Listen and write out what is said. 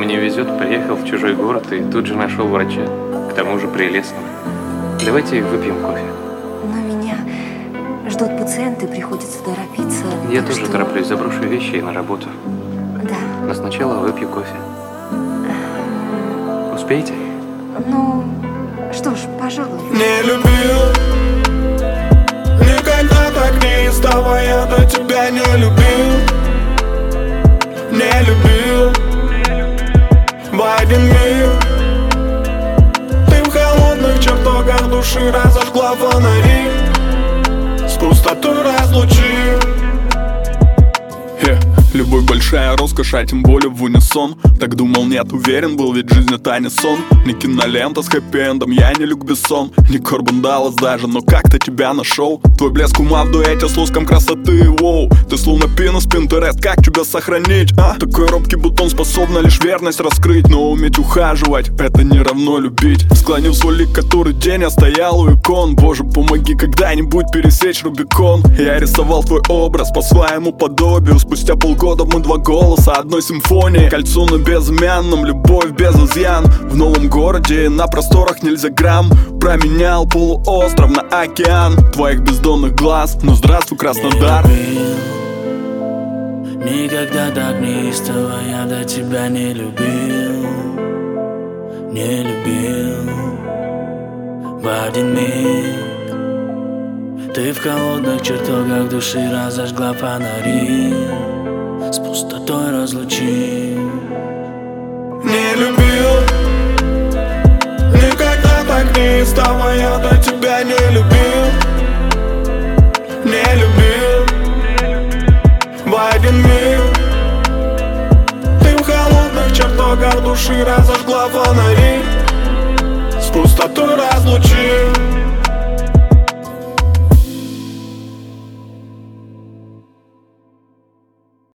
не везет, приехал в чужой город и тут же нашел врача, к тому же прелестного. Давайте выпьем кофе. Но меня ждут пациенты, приходится торопиться. Я тоже тороплюсь, заброшу вещи и на работу. Да. Но сначала выпью кофе. Успеете? Ну, что ж, пожалуй. Не любил, никогда так не издавая, я до тебя не любил. Не любил в один миг. Ты в холодных чертогах души разожгла фонари, с пустотой разлучил. Любовь большая роскошь, а тем более в унисон. Так думал, нет, уверен был, ведь жизнь это не сон. Не кинолента с хэппи-эндом, я не Люк Бессон, не Корбан Даллас даже, но как-то тебя нашел. Твой блеск ума в дуэте с луском красоты, воу. Ты словно пинус Пинтерест, как тебя сохранить, а? Такой робкий бутон способна лишь верность раскрыть. Но уметь ухаживать, это не равно любить. Склонив свой лик, который день я стоял у икон. Боже, помоги когда-нибудь пересечь Рубикон. Я рисовал твой образ по своему подобию. Спустя полгода мы два голоса одной симфонии. Кольцо на безымянном, любовь без изъян. В новом городе на просторах нельзя грамм. Променял полуостров на океан твоих бездонных глаз. Ну здравствуй, Краснодар. Никогда так неистово я до тебя не любил. Не любил в один миг. Ты в холодных чертогах души разожгла фонари, с пустотой разлучил. Не любил, никогда так не издавая, я до тебя не любил. Не любил в один миг. Ты в холодных чертогах души разожгла фонари,